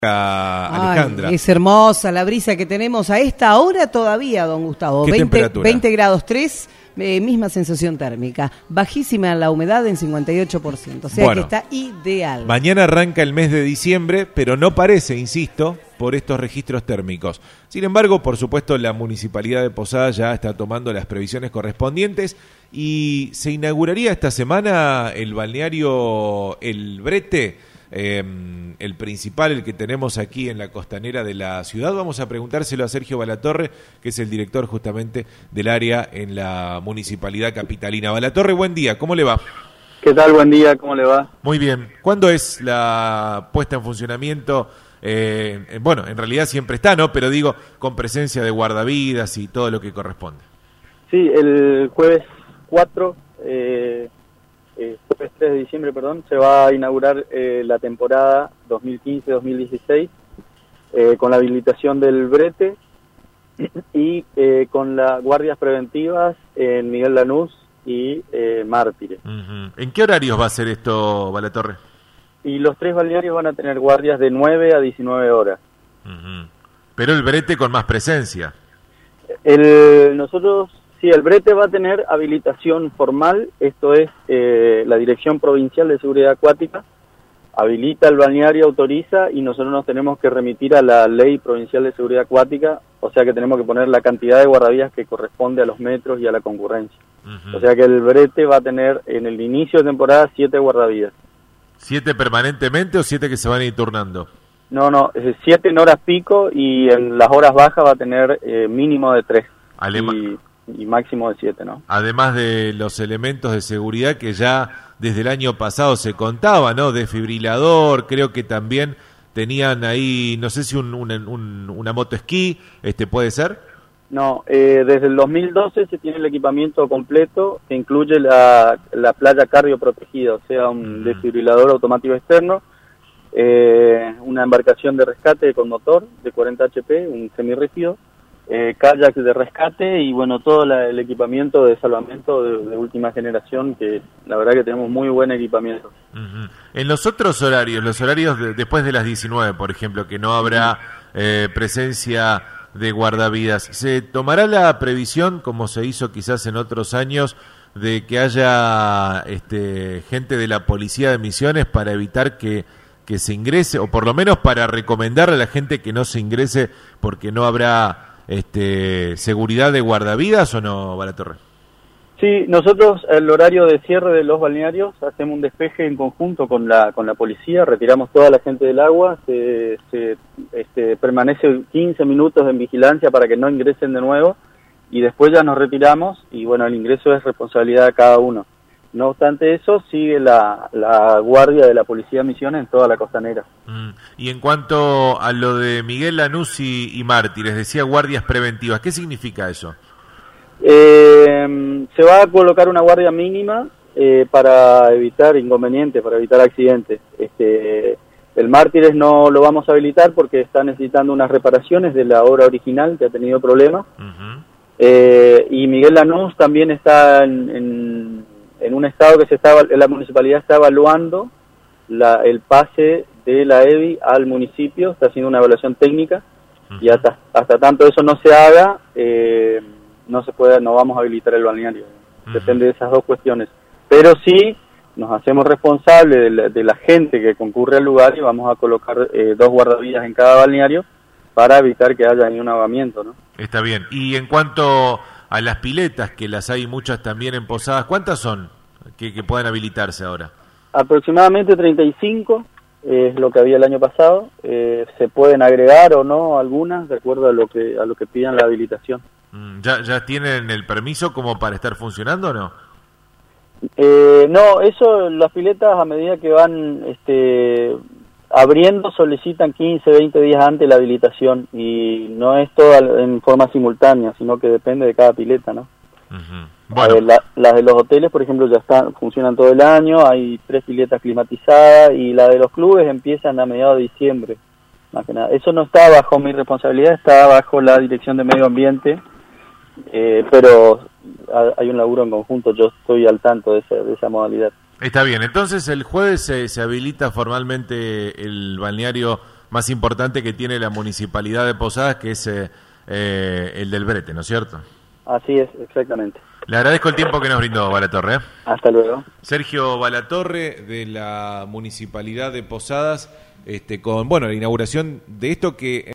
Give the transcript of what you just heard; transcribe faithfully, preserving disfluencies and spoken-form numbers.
Alejandra. Ay, es hermosa la brisa que tenemos a esta hora todavía, don Gustavo. ¿Qué veinte, temperatura? veinte grados tres, eh, misma sensación térmica. Bajísima la humedad en cincuenta y ocho por ciento, o sea Bueno, que está ideal. Mañana arranca el mes de diciembre, pero no parece, insisto, por estos registros térmicos. Sin embargo, por supuesto, la Municipalidad de Posadas ya está tomando las previsiones correspondientes y se inauguraría esta semana el balneario El Brete. Eh, el principal, el que tenemos aquí en la costanera de la ciudad. Vamos a preguntárselo a Sergio Balatorre, que es el director justamente del área en la Municipalidad Capitalina. Balatorre, buen día, ¿cómo le va? ¿Qué tal? Buen día, ¿cómo le va? Muy bien. ¿Cuándo es la puesta en funcionamiento? Eh, bueno, en realidad siempre está, ¿no? Pero digo, con presencia de guardavidas y todo lo que corresponde. Sí, el jueves cuatro, eh, eh, jueves tres de diciembre, perdón, se va a inaugurar eh, la temporada dos mil quince dos mil dieciséis eh, con la habilitación del Brete y eh, con las guardias preventivas en Miguel Lanús y eh, Mártires. Uh-huh. ¿En qué horarios va a ser esto, Balatorre? Y los tres balnearios van a tener guardias de nueve a diecinueve horas. Uh-huh. Pero el Brete con más presencia. El, nosotros, sí, el Brete va a tener habilitación formal, esto es, eh, la Dirección Provincial de Seguridad Acuática habilita el balneario, autoriza, y nosotros nos tenemos que remitir a la Ley Provincial de Seguridad Acuática, o sea que tenemos que poner la cantidad de guardavías que corresponde a los metros y a la concurrencia. Uh-huh. O sea que el Brete va a tener en el inicio de temporada siete guardavías. ¿Siete permanentemente o siete que se van a ir turnando? No, no, siete en horas pico y en las horas bajas va a tener eh, mínimo de tres. Alema- y, y máximo de siete, ¿no? Además de los elementos de seguridad que ya desde el año pasado se contaba, ¿no? Desfibrilador, creo que también tenían ahí, no sé si un, un, un, una moto esquí, este, ¿puede ser? No, eh, desde el dos mil doce se tiene el equipamiento completo que incluye la, la playa cardioprotegida, o sea, un mm. desfibrilador automático externo, eh, una embarcación de rescate con motor de cuarenta hache pe, un semirrígido, eh, kayak de rescate y bueno, todo la, el equipamiento de salvamento de, de última generación, que la verdad que tenemos muy buen equipamiento. Uh-huh. En los otros horarios, los horarios de, después de las diecinueve, por ejemplo, que no habrá eh, presencia de guardavidas, ¿se tomará la previsión, como se hizo quizás en otros años, de que haya este, gente de la Policía de Misiones para evitar que, que se ingrese, o por lo menos para recomendarle a la gente que no se ingrese porque no habrá este, seguridad de guardavidas, o no, Balatorre? Sí, nosotros el horario de cierre de los balnearios hacemos un despeje en conjunto con la con la policía, retiramos toda la gente del agua, se, se este, permanece quince minutos en vigilancia para que no ingresen de nuevo y después ya nos retiramos y bueno, el ingreso es responsabilidad de cada uno. No obstante eso, sigue la, la guardia de la Policía de Misiones en toda la costanera. Mm. Y en cuanto a lo de Miguel Lanús y, y Mártires, decía guardias preventivas, ¿qué significa eso? Eh, se va a colocar una guardia mínima eh, para evitar inconvenientes, para evitar accidentes. Este, el Mártires no lo vamos a habilitar porque está necesitando unas reparaciones de la obra original que ha tenido problemas. Uh-huh. eh, y Miguel Lanús también está en, en, en un estado que se está, la municipalidad está evaluando la, el pase de la E B I al municipio, está haciendo una evaluación técnica. Uh-huh. Y hasta, hasta tanto eso no se haga, eh, no se puede, no vamos a habilitar el balneario. Uh-huh. Depende de esas dos cuestiones. Pero sí nos hacemos responsables de la, de la gente que concurre al lugar y vamos a colocar eh, dos guardavidas en cada balneario para evitar que haya ningún ahogamiento, ¿no? Está bien. Y en cuanto a las piletas, que las hay muchas también en Posadas, ¿cuántas son que, que puedan habilitarse ahora? Aproximadamente treinta y cinco es lo que había el año pasado. Eh, se pueden agregar o no algunas de acuerdo a lo que a lo que pidan la habilitación. ¿Ya, ya tienen el permiso como para estar funcionando o no? Eh, no, eso, las piletas a medida que van este, abriendo solicitan quince, veinte días antes la habilitación y no es toda en forma simultánea, sino que depende de cada pileta, ¿no? Uh-huh. Bueno. Ver, la, las de los hoteles, por ejemplo, ya están funcionan todo el año, hay tres piletas climatizadas y la de los clubes empiezan a mediados de diciembre, más que nada. Eso no está bajo mi responsabilidad, está bajo la Dirección de Medio Ambiente. Eh, pero hay un laburo en conjunto, yo estoy al tanto de esa, de esa modalidad. Está bien, entonces el jueves se, se habilita formalmente el balneario más importante que tiene la municipalidad de Posadas, que es eh, eh, el del brete, ¿no es cierto? Así es, exactamente. Le agradezco el tiempo que nos brindó, Balatorre. Hasta luego. Sergio Balatorre, de la municipalidad de Posadas, este, con bueno la inauguración de esto que